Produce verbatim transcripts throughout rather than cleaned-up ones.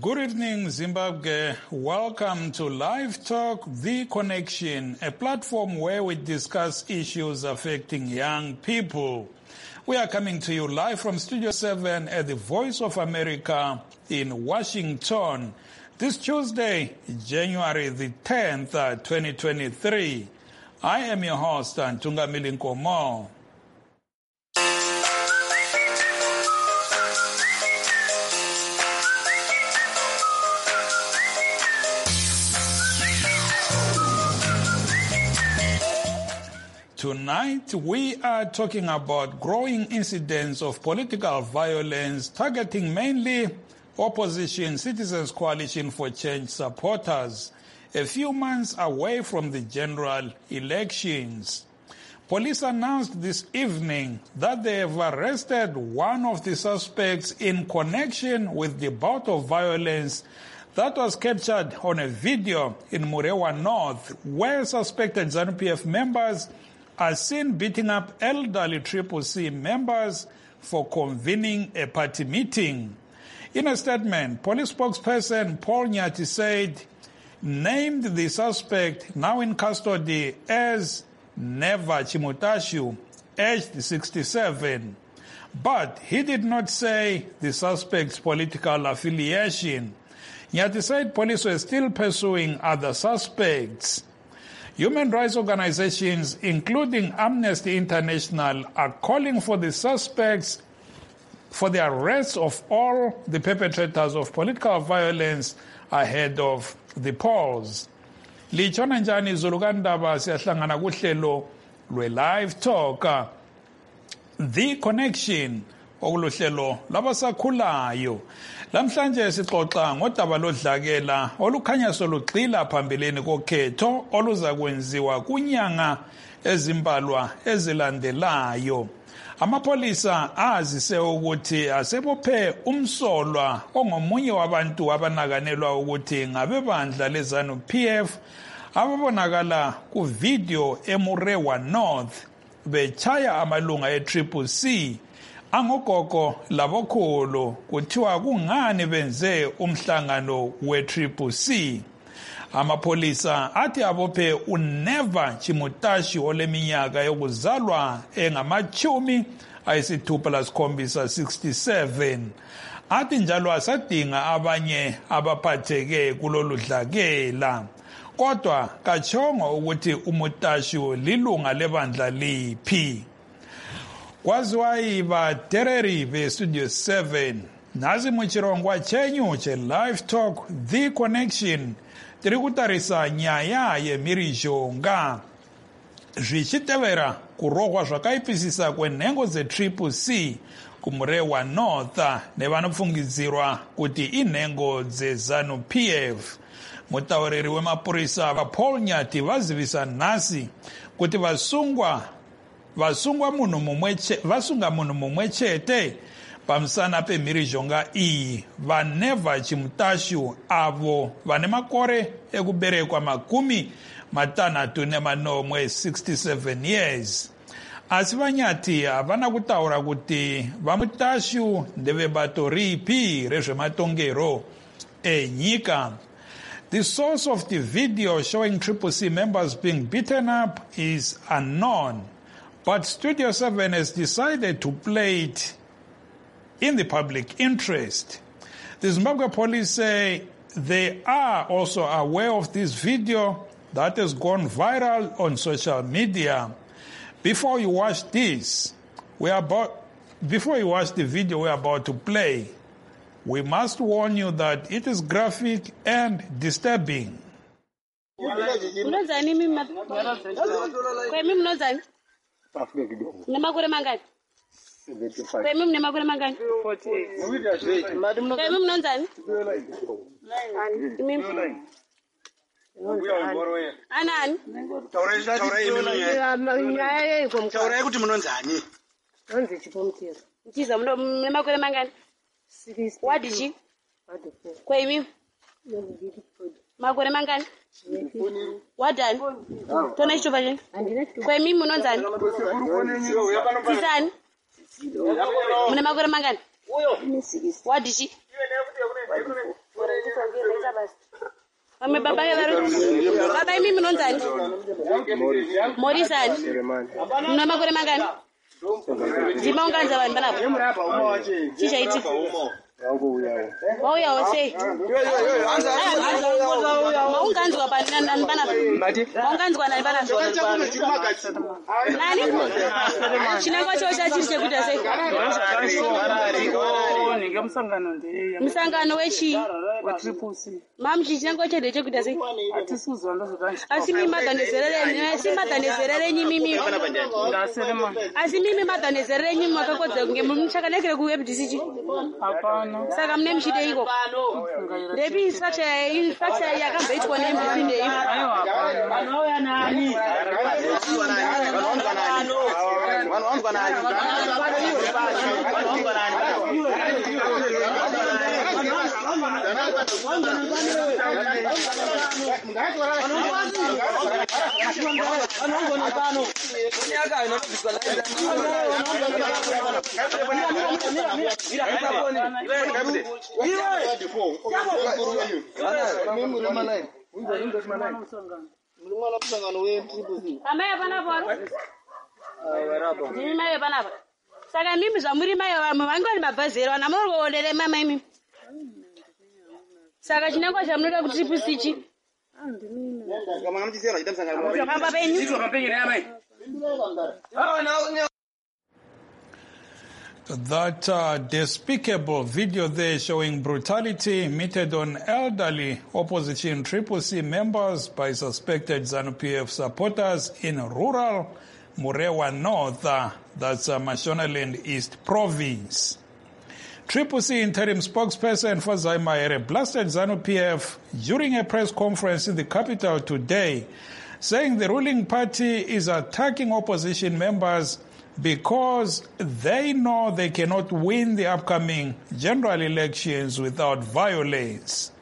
Good evening, Zimbabwe. Welcome to Live Talk, The Connection, a platform where we discuss issues affecting young people. We are coming to you live from Studio seven at the Voice of America in Washington. This Tuesday, January the tenth, twenty twenty-three. I am your host, Ntungamili Nkomo. Tonight, we are talking about growing incidents of political violence targeting mainly opposition Citizens Coalition for Change supporters, a few months away from the general elections. Police announced this evening that they have arrested one of the suspects in connection with the bout of violence that was captured on a video in Murewa North, where suspected ZANU P F members are seen beating up elderly Triple C members for convening a party meeting. In a statement, police spokesperson Paul Nyati said, named the suspect, now in custody, as Neva Chimutashu, aged sixty-seven. But he did not say the suspect's political affiliation. Nyati said police were still pursuing other suspects. Human rights organizations, including Amnesty International, are calling for the suspects for the arrest of all the perpetrators of political violence ahead of the polls. Lichona njani Zulugandaba siyahlangana kuhlelo lwe-Live Talk, The Connection, okuluhlelo labasakhulayo. Lamhlanje sixoxa ngodaba lodlakela olukhanya solugxila phambeleni kokhetho oluza kwenziwa kunyanga ezimbalwa ezilandelayo. Amapolisa azise ukuthi asebophe umsolwa ongomunye wabantu abanakanelwa ukuthi ngabebandla leZANU P F ababonakala ku video eMurewa North bechaya amalunga e-Triple C angogogo labokhulu kuthiwa kungani benze umhlangano we-Triple C. Amapolisa athi abophe uNeva Chimutashi oleminyaka yokuzalwa engamachumi ayisithupha lasikhombisa sixty-seven. Athi njalo asadinga abanye abaphatheke kulolu dlakela. Kodwa kachongo ukuthi uMutashi lilunga lebandla liphi. Kwaziwayi batereri be Studio seven. Nazi muchirongwa chenyu che Live Talk, The Connection. Tiri kutarisa nyaya ye mhirizhonga. Zvichitevera kurogwa zvakaipisisa kwenhengo ze-Triple C kuMurewa North nevanopfungidzirwa kuti inhengo dzeZANU P F. Mutauriri wemapurisa vaPaul Nyati vazivisa nhasi kuti vasungwa vasungwa munhu mumwe vasunga munhu mumwe chete pamusana pemhirizhonga iyi, vaNeva Chimutashu avo vane makore ekuberekwa makumi matanhatu nemanomwe sixty-seven years. Asi vaNyati havana kutaura kuti vaMutashu ndevebato ripi rezvematongero enyika. The source of the video showing Triple C members being beaten up is unknown, but Studio seven has decided to play it in the public interest. The Zimbabwe police say they are also aware of this video that has gone viral on social media. Before you watch this, we are about, before you watch the video we're about to play, we must warn you that it is graphic and disturbing. Kwemi mne makure mangani? Kwemi mnonzani? Anani? Taurei kuti munonzani? Nonzi chipomtiza. Mtiza mne makure mangani? Wadichi? Kwemi? Makure mangani? Wadani? Tona icho bajeni? Kwemi munonzani? Tizani? Mune makore mangani? Wadichi? Mame baba yavaru. Baba imi munonzani? Morisani. Muna makore mangani? Ndima unganza vanhu panapo. Chichaiti. Wauya wose. Maunganzwa panani panapo. Maunganzwa nani panapo. Nani? Chinangwa chocha chiri chekuita sei? Musangano wechi? Mamu chinangwa chede chekuita sei? Asi mimi madanezerere, asi madanezerere nyimi mimi. Asi mimi madanezerere nyimi makakodza kunge muchakanekere ku F D C chi. Hapana. Saka mune mchide iko. Ndepi structure infrastructure yakamboitwa ne M D C ndei. Vanouya nani? Vanouya nani? Vanouya nani? Amaya panapa. Ndimi mai panapa. Saka mimi zvamuri mai vamwe vangori mabhazero ana munoonere mama imi. Saka chinangwa chamunoda kuti pusichi. Kama ngamtisera itamsanga. Kamba penyu. Sito kampenyu ne mai. That uh, despicable video there showing brutality meted on elderly opposition Triple C members by suspected ZANU-P F supporters in rural Murewa North, uh, that's uh, Mashonaland East Province. Triple C interim spokesperson Fazai Mahere blasted ZANU-P F during a press conference in the capital today, saying the ruling party is attacking opposition members because they know they cannot win the upcoming general elections without violence.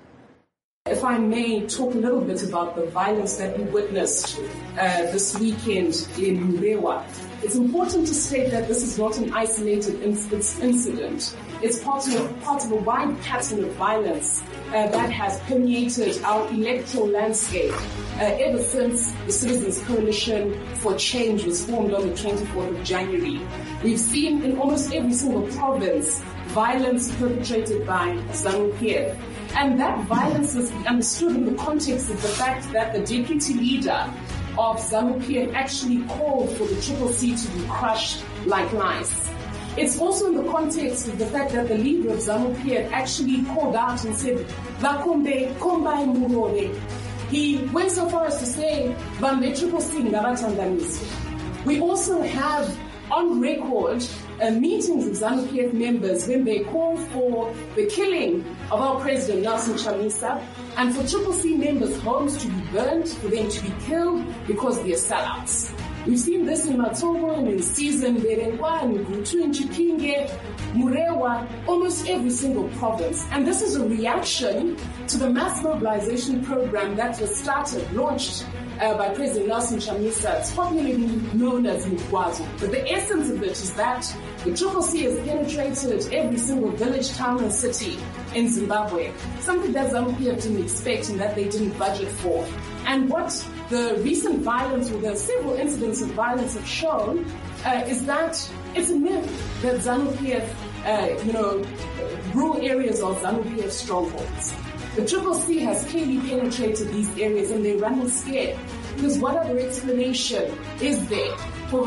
If I may talk a little bit about the violence that we witnessed uh, this weekend in Murewa. It's important to state that this is not an isolated incident. It's part of, part of a wide pattern of violence uh, that has permeated our electoral landscape uh, ever since the Citizens Coalition for Change was formed on the twenty-fourth of January. We've seen in almost every single province violence perpetrated by ZANU-P F. And that violence is understood in the context of the fact that the deputy leader of ZANU-P F actually called for the Triple C to be crushed like lice. It's also in the context of the fact that the leader of ZANU-P F actually called out and said, Vakombe, kombai murone. He went so far as to say, Vambe Triple C ngavatanganiswe. We also have on record uh, meetings of ZANU-P F members when they call for the killing of our President Nelson Chamisa and for Triple C members' homes to be burned, for them to be killed because they're sellouts. We've seen this in Matobo and in Season, Berengwa, in Gutu, in Chipinge, Murewa, almost every single province. And this is a reaction to the mass mobilization program that was started, launched Uh, by President Nelson Chamisa. It's popularly known as Mukwazo. But the essence of it is that the Triple C has penetrated every single village, town and city in Zimbabwe. Something that ZANU-P F didn't expect and that they didn't budget for. And what the recent violence, or the several incidents of violence have shown uh, is that it's a myth that ZANU-P F, uh, you know, rural areas of ZANU-P F strongholds. The Triple C has clearly penetrated these areas and they're running scared. Because what other explanation is there for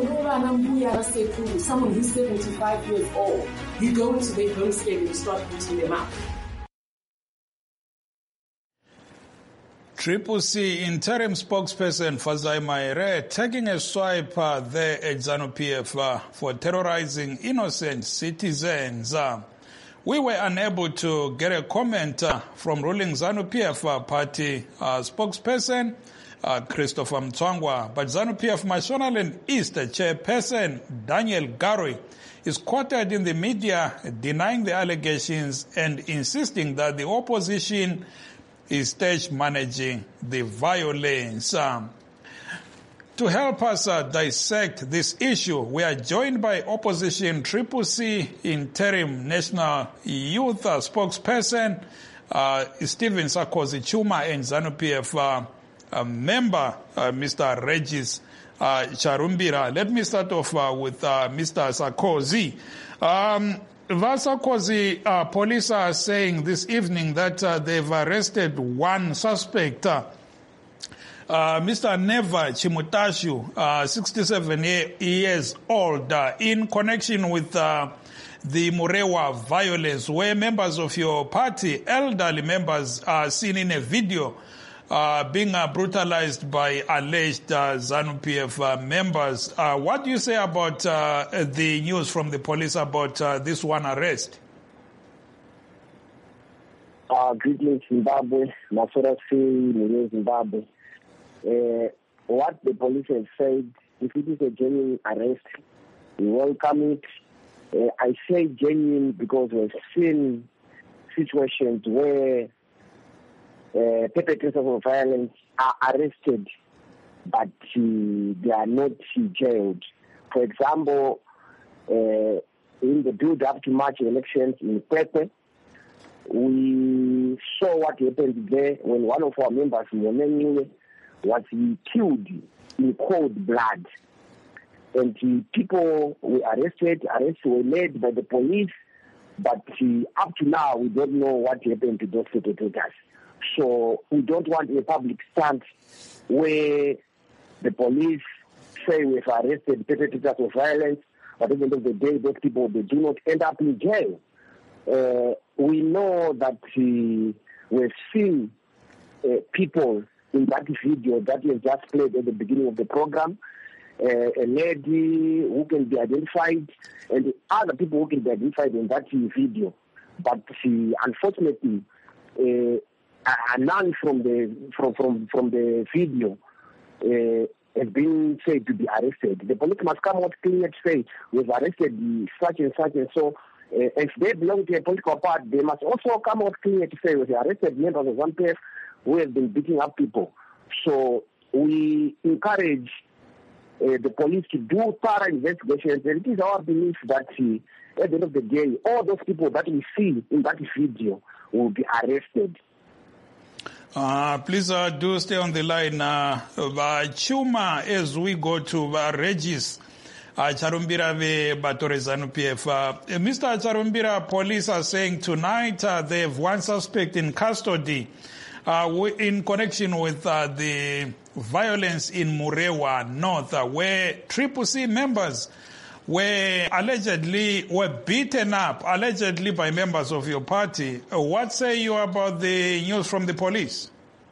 someone who's seventy-five years old? You go into their homestead and you start beating them up. Triple C interim spokesperson Fazai Mahere taking a swipe uh, there at ZANU-P F uh, for terrorizing innocent citizens. Uh, We were unable to get a comment uh, from ruling ZANU-P F uh, party uh, spokesperson uh, Christopher Mtswangwa, but ZANU-P F Mashonaland East chairperson Daniel Garwe is quoted in the media denying the allegations and insisting that the opposition is stage managing the violence. Um, To help us uh, dissect this issue, we are joined by opposition Triple C interim national youth uh, spokesperson uh, Stephen Sarkozy Chuma and ZANU-P F uh, uh, member, uh, Mister Regis uh, Charumbira. Let me start off uh, with uh, Mister Sarkozy. Um, Sarkozy, uh, police are saying this evening that uh, they've arrested one suspect, uh, uh, Mister Neva Chimutashu, uh, sixty-seven years old, uh, in connection with uh, the Murewa violence, where members of your party, elderly members, are seen in a video uh, being uh, brutalized by alleged uh, ZANU-P F uh, members. Uh, what do you say about uh, the news from the police about uh, this one arrest? Uh, greetings, Zimbabwe. Masora Singh, Zimbabwe. Uh, what the police have said, if it is a genuine arrest, we welcome it. Uh, I say genuine because we've seen situations where uh, perpetrators of violence are arrested, but uh, they are not jailed. For example, uh, in the build-up to March elections in Pepe, we saw what happened there when one of our members, Monenwe, was killed in cold blood. And uh, people were arrested, arrests were made by the police, but uh, up to now we don't know what happened to those perpetrators. So we don't want a public stunt where the police say we've arrested perpetrators of violence, but at the end of the day, those people, they do not end up in jail. Uh, we know that uh, we've seen uh, people in that video that was just played at the beginning of the program, uh, a lady who can be identified, and other people who can be identified in that video. But she, unfortunately, uh, none from the from from from the video uh, has been said to be arrested. The police must come out clear to say we've arrested such and such and so. Uh, if they belong to a political party, they must also come out clear to say we've arrested members of ZANU-P F who have been beating up people. So we encourage uh, the police to do thorough investigations, and it is our belief that uh, at the end of the day, all those people that we see in that video will be arrested. Uh, please uh, do stay on the line. Uh, uh, Chuma, as we go to uh, Regis uh, Charumbira ve Batore ZANU-P F. Uh, Mister Charumbira, police are saying tonight uh, they have one suspect in custody Uh, in connection with uh, the violence in Murewa North, uh, where Triple C members were allegedly were beaten up, allegedly by members of your party. Uh, what say you about the news from the police?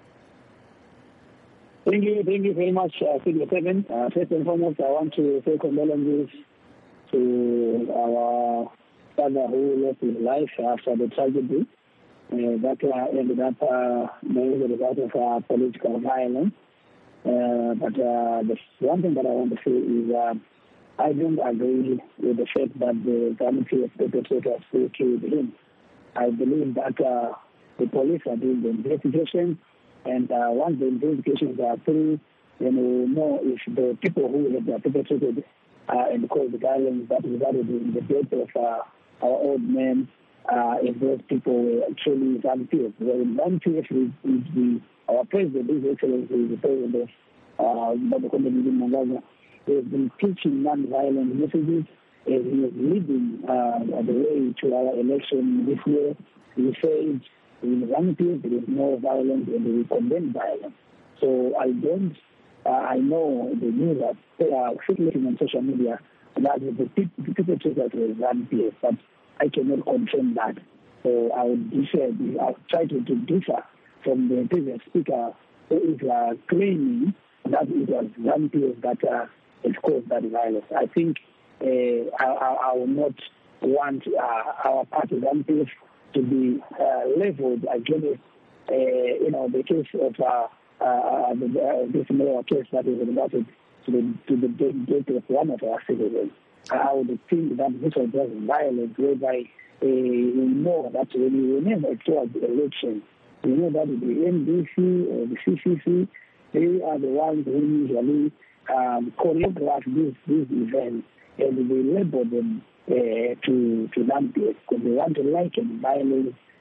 Thank you, thank you very much, uh, Kevin. Uh, first and foremost, I want to say condolences to our father who lost his life after the tragedy. Uh, that uh, ended up uh, being the result of uh, political violence. Uh, but uh, the one thing that I want to say is uh, I don't agree with the fact that the ZANU-P F perpetrators who killed him. I believe that uh, the police are doing the investigation, and uh, once the investigations are through, then we will know if the people who have perpetrated uh, and caused the violence that resulted in the death of uh, our old men, Uh, if those people were actually ZANU-P F. Well, ZANU-P F is, is the, our president, His Excellency, is the president of uh, Mangaza. He has been teaching non-violent messages, and he is leading uh, the way to our election this year. He said in ZANU-P F there is no violence and we condemn violence. So I don't, uh, I know the news that are circulating on social media that the people treat that was ZANU-P F, but I cannot confirm that. So I would differ, I would try to, to differ from the previous speaker who is uh, claiming that it was ZANU-P F that uh, has caused that violence. I think uh, I, I, I will not want uh, our party ZANU-P F to be uh, leveled against uh, you know, the case of uh, uh, the, uh, this Murewa case that is related to the, to the death of one of our citizens. I would think that this was just violence, whereby uh, we know that when we remember towards the election, we know that the N D C or the C C C, they are the ones who usually um, choreograph these, these events, and they label them uh, to, to ZANU-P F because they want to liken violence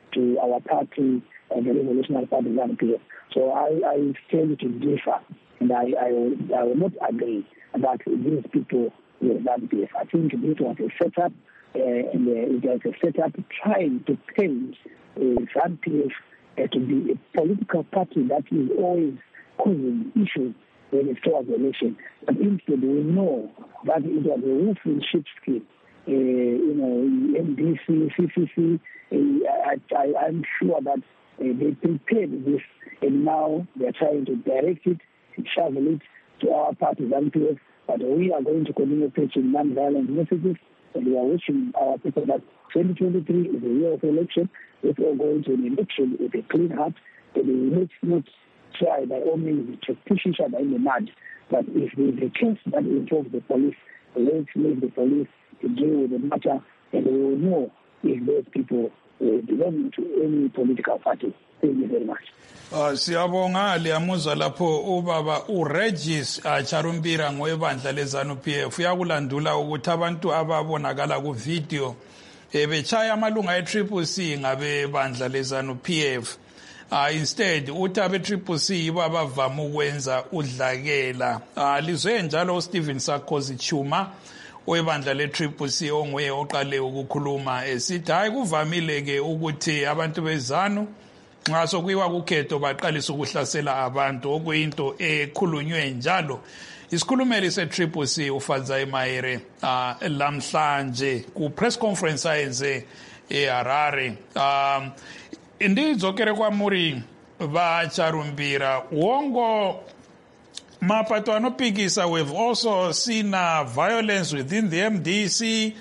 to our party, uh, the Revolutionary Party, ZANU P F. So I, I tend to differ, and I, I, will, I will not agree that these people were ZANU P F. I think this was a setup, uh, and uh, it was a setup trying to paint uh, ZANU P F uh, to be a political party that is always causing issues when it's towards the election. But instead, we know that it was a wolf in sheep's skin. Uh, you know, M D C, C C C, uh, I, I, I'm sure that uh, they prepared this, and now they're trying to direct it, to travel it to our party, ZANU P F. But we are going to continue preaching non-violent messages, and we are wishing our people that twenty twenty-three is a year of election. If we are going to an election with a clean heart, and let's not try by all means to push each other in the mud. But if there is a case that involves the police, let's leave the police to deal with the matter, and we will know if those people uh, belong to any political party. Thank you very much. Uh, siyabonga liyamuzwa lapho ubaba uRegis Charumbira ngowebandla leZANU P F uyakulandula ukuthi abantu ababonakala ku video ebechaya amalunga e-Triple C ngabe bandla leZANU P F. Uh, instead uthi abe-Triple C yibo abavama ukwenza udlakela. Uh, lizwe njalo uStephen Sarkozy Chuma webandla le-Triple C onguye oqale ukukhuluma esithi hayi kuvamile-ke ukuthi abantu beZANU nxa sokuyiwa kukhetho baqalisa ukuhlasela abantu okuyinto ekhulunywe njalo isikhulumeli se-Triple C uFadzayi Mahere uh, lamhlanje ku-press conference ayenze eHarare. Um, indidzokere kwamuri vaCharumbira wongo mapato anopikisa. We've also seen uh, violence within the M D C.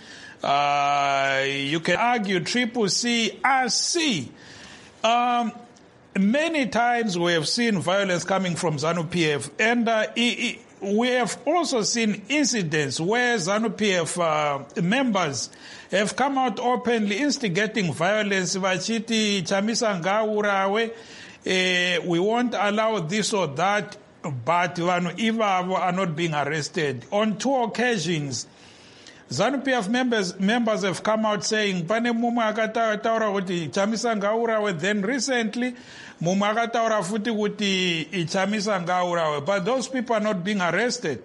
Uh, you can argue Triple C as C. Um, many times we have seen violence coming from ZANU P F, and uh, it, it, we have also seen incidents where ZANU P F uh, members have come out openly instigating violence. Vachiti Chamisa Ngaurawe, uh, we won't allow this or that, but Vanu Iva are not being arrested. On two occasions, ZANU P F members members have come out saying pane mumu akataura kuti Chamisa Ngaurawe. Then recently mumu akataura futi kuti Chamisa Ngaurawe, but those people are not being arrested.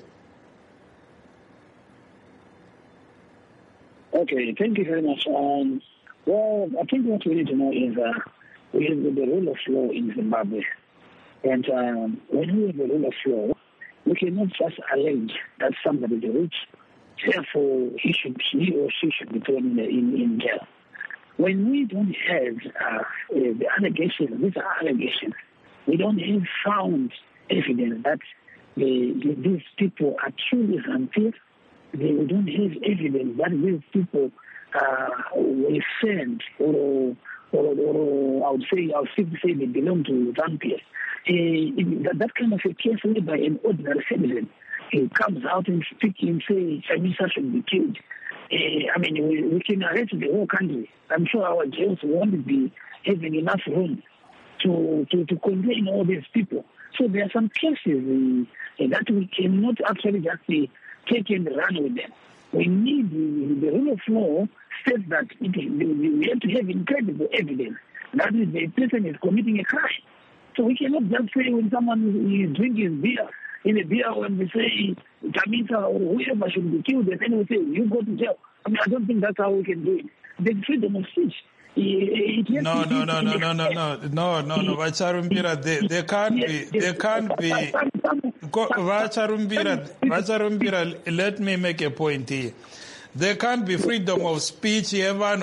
Okay, thank you very much. Um, well, I think what we need to know is uh, we have the rule of law in Zimbabwe, and um, when we have the rule of law, we cannot just allege that somebody is rich. Therefore, he should, he or she should be thrown in, in, in jail. When we don't have uh, the allegations, these are allegations, we don't have found evidence that the, the, these people are truly unfit. We don't have evidence that these people uh, were sent, or, or, or I would say, I would say they belong to ZANU P F. Uh, that, that kind of a case made by an ordinary citizen. He comes out and speaks and says Chamisa should be killed. Uh, I mean, we, we can arrest the whole country. I'm sure our jails won't be having enough room to, to, to contain all these people. So there are some cases uh, that we cannot actually just uh, take and run with them. We need the, the rule of law says that it, we have to have incredible evidence that the person is committing a crime. So we cannot just say when someone is drinking beer, in a beer when we say Chamisa or whoever should be killed, and then we say you go to jail. I mean, I don't think that's how we can do it. The freedom of speech. It, it no, no, no, no, no, no, no, no, no, no, Vacharumbira, they, they can't be, they can't be. Vacharumbira, Vacharumbira, let me make a point here. There can't be freedom of speech. That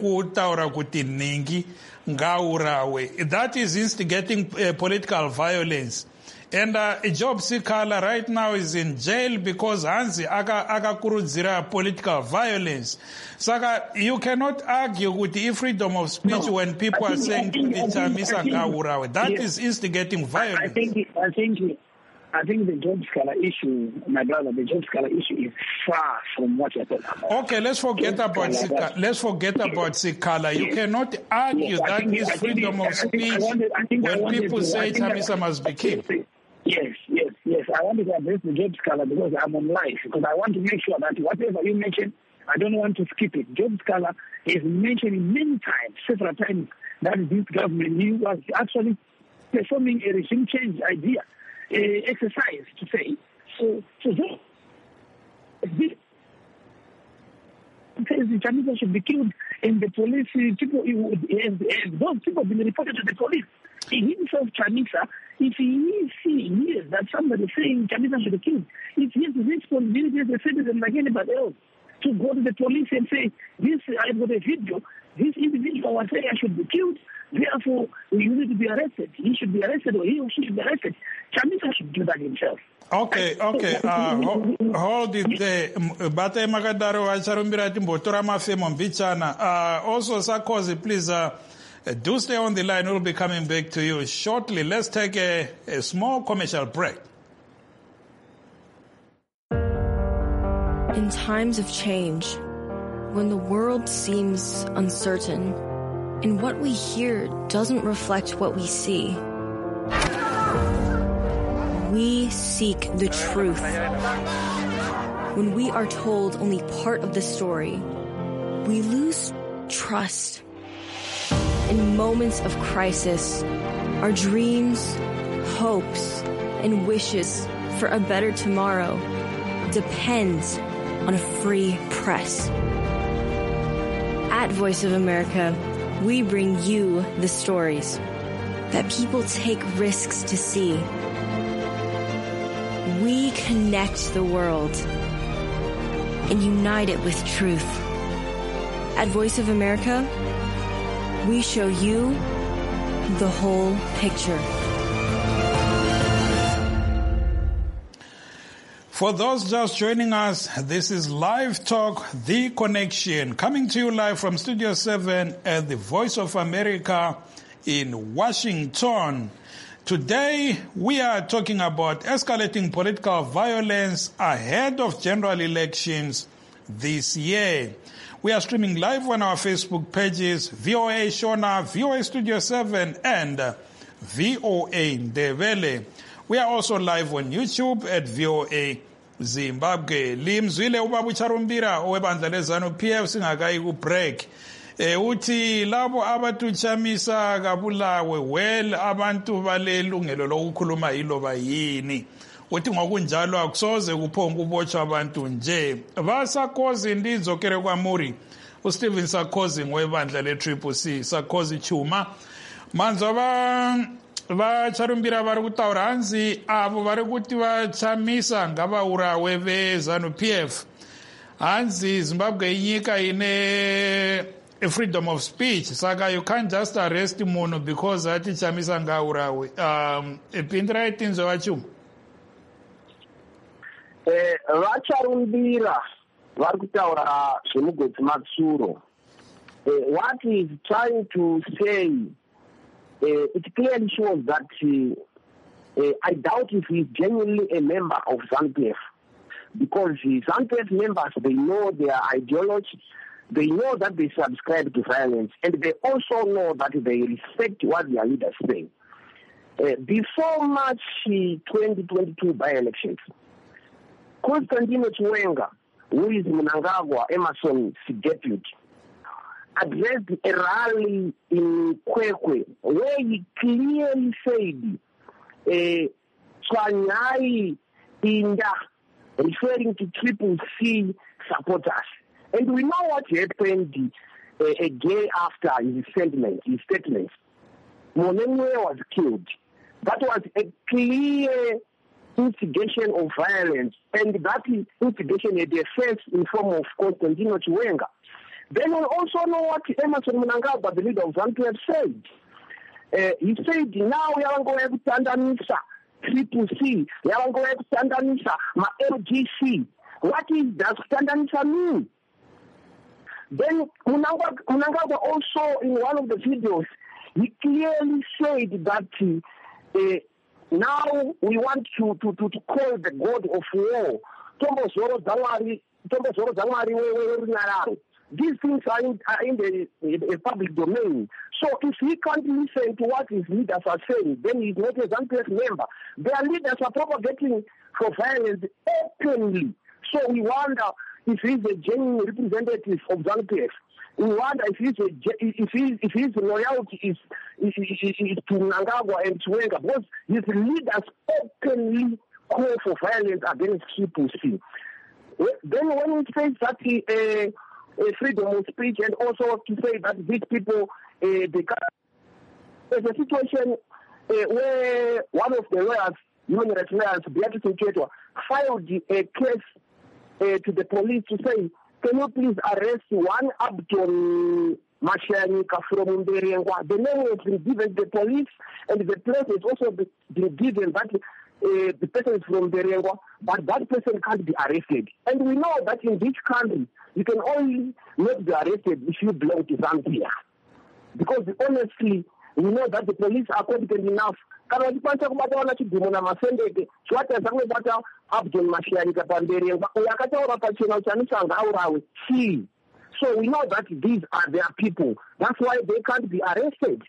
is instigating uh, political violence. And uh, Job Sikala right now is in jail because Hansi aga agakurudzira political violence. Saka, you cannot argue with the freedom of speech no, when people are saying Chamisa Ngaurawe. That yes. is instigating violence. I, I think. I think. I think the Job Sikala issue, my brother, the Job Sikala issue is far from what you're talking about. Okay, let's forget Job about Sikala. Let's forget about Sikala. You yes. cannot argue yes, that think, is freedom of speech wanted, when people to, say Chamisa must be killed. Yes, yes, yes. I wanted to address the Job Sikala because I'm on live, because I want to make sure that whatever you mention, I don't want to skip it. Job Sikala is mentioned many times, several times, that this government, he was actually performing a regime change idea, uh, exercise to say. So, so this says the Chamisa should be killed, and the police people, and, and those people been reported to the police. He himself, Chamisa, if he sees that somebody saying Chamisa should be killed, it's his responsibility as a citizen like anybody else to go to the police and say, this, I've got a video, this individual was saying I should be killed, therefore you need to be arrested. He should be arrested, or he or she should be arrested. Chamisa should do that himself. Okay, okay. Uh, hold it there. Bate Makadaro Acharumbira Timbotora Mafemo Mbichana. Uh, also, Sarkozy, please uh, do stay on the line. We'll be coming back to you shortly. Let's take a, a small commercial break. In times of change, when the world seems uncertain, and what we hear doesn't reflect what we see, we seek the truth. When we are told only part of the story, we lose trust. In moments of crisis, our dreams, hopes, and wishes for a better tomorrow depend on a free press. At Voice of America, we bring you the stories that people take risks to see. We connect the world and unite it with truth. At Voice of America, we show you the whole picture. For those just joining us, this is Live Talk, The Connection, coming to you live from Studio seven at the Voice of America in Washington. Today, we are talking about escalating political violence ahead of general elections this year. We are streaming live on our Facebook pages, V O A Shona, V O A Studio seven, and V O A Ndebele. We are also live on YouTube at V O A Zimbabwe. Limzwile ubabu charumbira owebandla lezanu P F singakayi ku break. Eh uthi labo abatuchamisa kabulawe well abantu balelungelo lokukhuluma yiloba yini. Uthi ngokunjalo akusoze kuphonga ubotshwa abantu nje. Basakhozi ndizokere kwaMuri. uSteven Sarkozy ngwebandla le Triple C, Sarkozy Chuma. Manzo ba va charumbira vari kutaura hanzi avo vari kuti vachamisa ngavaurawe vezanu P F. Hanzi Zimbabwe inyika ine a freedom of speech, saka you can't just arrest munhu because ati chamisa ngaurawe. Um, epindira itinzo vachuma. Eh, vacharumbira vari kutaura zvemugwedzi Matsuro. Eh, what he is trying to say, uh, it clearly shows that uh, uh, I doubt if he is genuinely a member of ZANU-P F, because the ZANU-P F members, they know their ideology, they know that they subscribe to violence, and they also know that they respect what their leaders say. Uh, before March twenty twenty-two by-elections, Constantino Chiwenga, who is Mnangagwa Emerson's deputy, addressed a rally in Kwekwe where he clearly said, Chwanyai Inda, referring to Triple C supporters. And we know what happened uh, a day after his statement. His statement. Monenwe was killed. That was a clear instigation of violence, and that instigation had a face in form of Constantino Chiwenga. Then we also know what Emerson Mnangagwa, the leader of ZANU-P F, said. Uh, he said, now we are going to tandanisa Triple C, we are going to tandanisa ma L G C. What is, does tandanisa mean? Then Mnangagwa, Mnangagwa also, in one of the videos, he clearly said that uh, now we want to, to, to, to call the god of war Tombo Zoro Zangwari, Tombo Zoro Zangwari. These things are in, are in the, the public domain. So if he can't listen to what his leaders are saying, then he's not a ZANU-P F member. Their leaders are propagating for violence openly. So we wonder if he's a genuine representative of ZANU-P F. we wonder if his if his if his loyalty is is, is, is to Mnangagwa and Chiwenga, because his leaders openly call for violence against Triple C. Then when we say that uh, freedom of speech, and also to say that these people, uh, they can, there's a situation uh, where one of the lawyers, human rights lawyers, Beatrice Nchetwa, filed a case uh, to the police to say, can you please arrest one Abdul Mashanika from Mberengwa? The name has been given to the police, and the place has also been given that uh, the person is from Mberengwa, but that person can't be arrested. And we know that in this country, you can only not be arrested if you belong to Zambia. Because honestly, we know that the police are competent enough. So we know that these are their people. That's why they can't be arrested.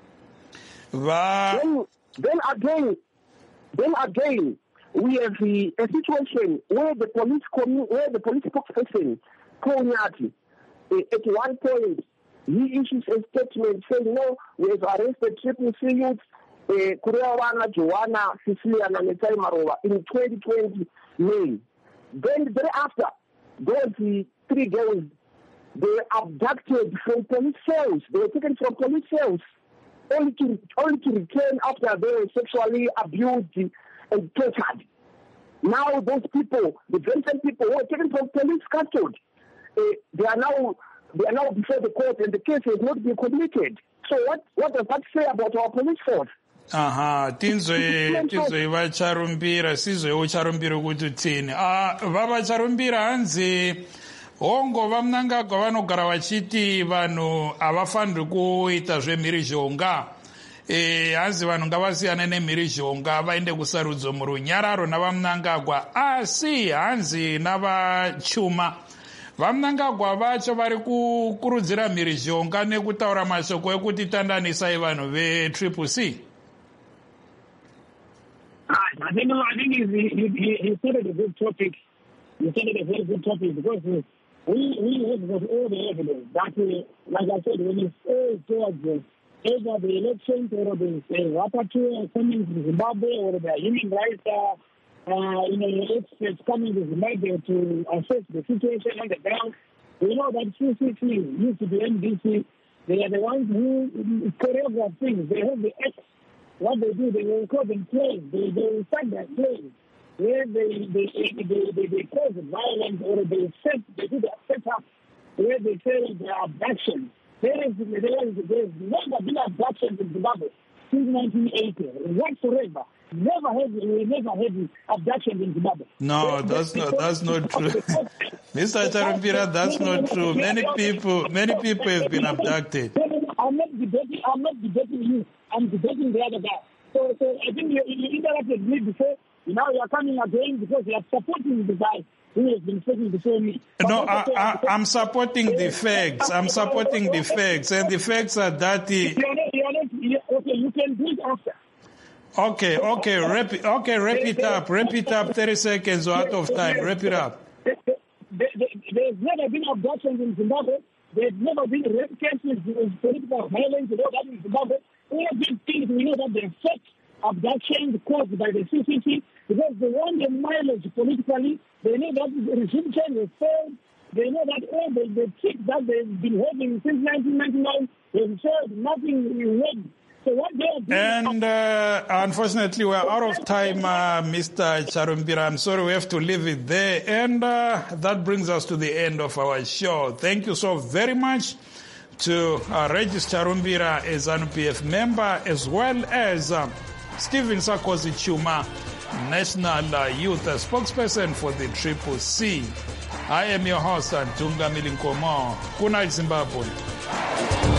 Wow. Then, then again, then again, we have the, a situation where the police commu- where the police spokesperson, Paul Nyati, uh, at one point, he issues a statement saying, no, we have arrested Triple C youths, uh, Kurewana, Joanna, Cecilia, and Netai Marova in twenty twenty May. Then thereafter, those the three girls, they were abducted from police cells. They were taken from police cells, only to only to return after they were sexually abused and tortured. Now those people, the Vincent people who were taken from police custody, uh, they are now they are now before the court, and the case has not been completed. So what what does that say about our police force? Aha, tinzwe tinzwe vacharumbira sizwe ucharumbira kuti utini. Ah, vava charumbira hanzi hongo vamnangagwa vanogara vachiti vanhu havafaniri kuita zvemhirizhonga. Eh, hanzi vanhu ngavasiyane nemhirizhonga vaende kusarudzo murunyararo navamnangagwa, asi hanzi navachuma vamnangagwa vacho vari kukurudzira mhirizhonga nekutaura mashoko ekuti tandanisai vanhu vetriple C. I think, I think he, he, he started a good topic. He started a very good topic because we, we have got all the evidence that, uh, like I said, when it's all towards uh, either the elections or the uh, rapporteur coming to Zimbabwe or the human rights uh, uh, you know, experts coming to Zimbabwe to assess the situation on the ground. We know that C C C used to be N B C. They are the ones who choreograph things. They have the X. What they do, they will call them plays. They, they will start their plays where they they they, they, they, they cause violence or they set they do the setup where they say there are abductions. There is there is there's never been abductions in Zimbabwe since nineteen eighty whatsoever. Never had we never had abductions in Zimbabwe. No, that's not that's not true, Mister Charumbira. That's not true. Many people many people have been abducted. I'm not debating. I'm not debating you. I'm debating the other guy. So, so I think you, you interrupted me before. Now you are coming again because you are supporting the guy who has been speaking before me. No, I, I, I'm supporting the facts. I'm supporting the facts, and the facts are that the. You are not, you are not, you, okay, you can do it after. Okay, okay, wrap it, okay, wrap it up. Wrap it up. Thirty seconds or out of time. Wrap it up. There, there, there's never been abductions in Zimbabwe. There's never been rape cases of political violence. You know that in Zimbabwe. All these things, we know that they're fake abductions caused by the C C C because they want the mileage politically. They know that the regime change has failed. They know that all the, the tricks that they've been holding since nineteen ninety-nine have failed. Nothing will work. So what they are doing... And uh, unfortunately, we're out of time, uh, Mister Charumbira. I'm sorry, we have to leave it there. And uh, that brings us to the end of our show. Thank you so very much to uh, Regis Charumbira, a ZANU P F member, as well as uh, Stephen Sakosi Chuma, National uh, Youth uh, spokesperson for the Triple C. I am your host, Dunga Milinkomo. Good night, Zimbabwe.